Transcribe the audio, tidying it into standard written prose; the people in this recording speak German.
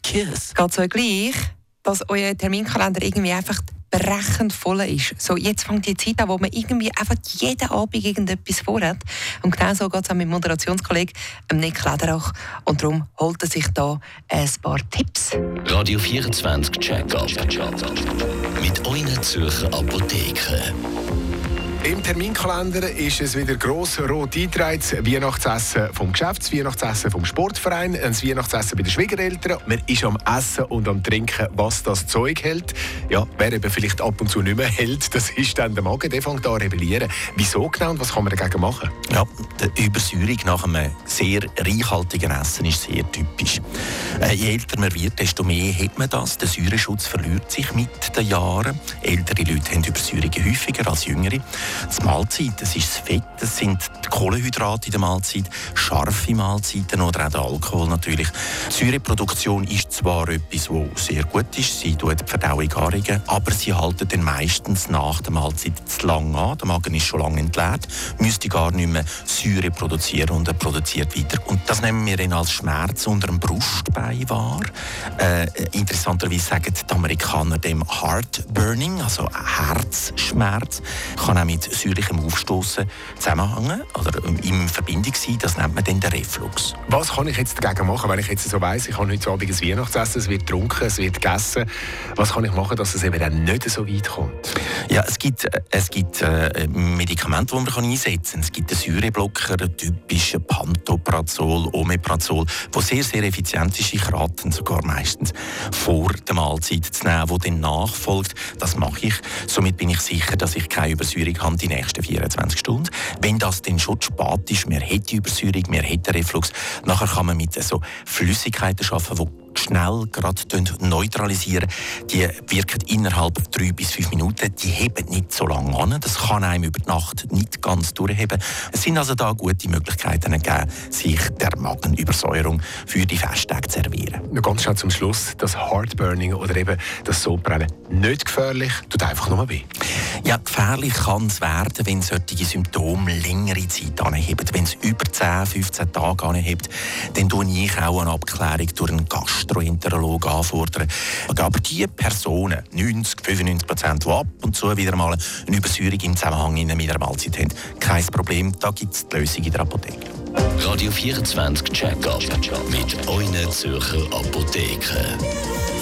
Kiss. Geht so gleich, dass euer Terminkalender irgendwie einfach brechend voll ist. So, jetzt fängt die Zeit an, wo man irgendwie einfach jeden Abend irgendetwas vorhat. Und genau so geht es auch mit dem Moderationskollegen Nick Lederach. Und darum holt er sich da ein paar Tipps. Radio 24 Check-up. Mit euren Zürcher Apotheken. Im Terminkalender ist es wieder gross rot eingetragen. Das Weihnachtsessen vom Geschäft, das Weihnachtsessen vom Sportverein, das Weihnachtsessen bei den Schwiegereltern. Man ist am Essen und am Trinken, was das Zeug hält. Ja, wer eben vielleicht ab und zu nicht mehr hält, das ist dann der Magen. Der fängt an zu rebellieren. Wieso genau und was kann man dagegen machen? Ja, die Übersäuerung nach einem sehr reichhaltigen Essen ist sehr typisch. Je älter man wird, desto mehr hat man das. Der Säureschutz verliert sich mit den Jahren. Ältere Leute haben Übersäuerungen häufiger als jüngere. Die Mahlzeit, das ist das Fett, das sind die Kohlenhydrate in der Mahlzeit, scharfe Mahlzeiten oder auch der Alkohol natürlich. Die Säureproduktion ist zwar etwas, was sehr gut ist, sie tut die Verdauung anregen, aber sie halten dann meistens nach der Mahlzeit zu lang an. Der Magen ist schon lange entleert, müsste gar nicht mehr Säure produzieren und er produziert weiter. Und das nehmen wir dann als Schmerz unter dem Brustbein wahr. Interessanterweise sagen die Amerikaner dem Heartburning, also Herzschmerz, kann auch mit säuerlichem Aufstoßen zusammenhängen oder in Verbindung sein. Das nennt man dann den Reflux. Was kann ich jetzt dagegen machen, wenn ich jetzt so weiss, ich habe heute Abend ein Weihnachtsessen, es wird getrunken, es wird gegessen. Was kann ich machen, dass es eben dann nicht so weit kommt? Ja, es gibt Medikamente, die man einsetzen kann. Es gibt einen Säureblocker, einen typischen Pantoprazol, Omeprazol, der sehr, sehr effizient ist. Ich rate sogar meistens vor der Mahlzeit zu nehmen, die dann nachfolgt. Das mache ich. Somit bin ich sicher, dass ich keine Übersäuerung habe die nächsten 24 Stunden. Wenn das dann schon zu spät ist, wir haben die Übersäuerung, wir haben den Reflux, nachher kann man mit so Flüssigkeiten arbeiten, die schnell gerade neutralisieren. Die wirken innerhalb 3 bis 5 Minuten. Die heben nicht so lange an. Das kann einem über die Nacht nicht ganz durchheben. Es sind also da gute Möglichkeiten gegeben, sich der Magenübersäuerung für die Festtage zu servieren. Noch ganz schnell zum Schluss, das Heartburning oder eben das Sodbrennen, nicht gefährlich, tut einfach nur weh. Ja, gefährlich kann es werden, wenn solche Symptome längere Zeit anheben. Wenn es über 10, 15 Tage anhebt, dann tue ich auch eine Abklärung durch einen Gastroenterologen anfordern. Aber die Personen, 90-95%, die ab und zu wieder mal eine Übersäuerung im Zusammenhang mit einer Mahlzeit haben, kein Problem, da gibt es die Lösung in der Apotheke. Radio 24 Check-up mit euren Zürcher Apotheken.